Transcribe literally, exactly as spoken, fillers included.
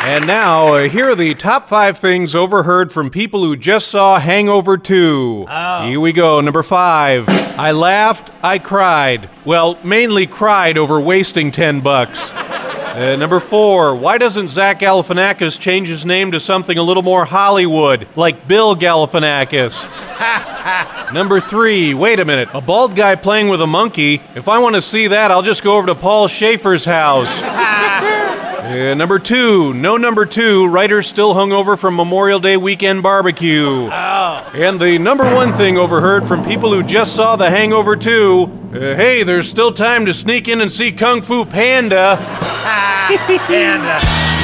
And now, uh, here are the top five things overheard from people who just saw Hangover two. Oh. Here we go. Number five. I laughed, I cried. Well, mainly cried over wasting ten bucks. Uh, number four. Why doesn't Zach Galifianakis change his name to something a little more Hollywood, like Bill Galifianakis? Number three. Wait a minute. A bald guy playing with a monkey? If I want to see that, I'll just go over to Paul Schaefer's house. Uh, number two, no number two, writers still hungover from Memorial Day weekend barbecue. Oh. And the number one thing overheard from people who just saw The Hangover two, uh, hey, there's still time to sneak in and see Kung Fu Panda. Panda.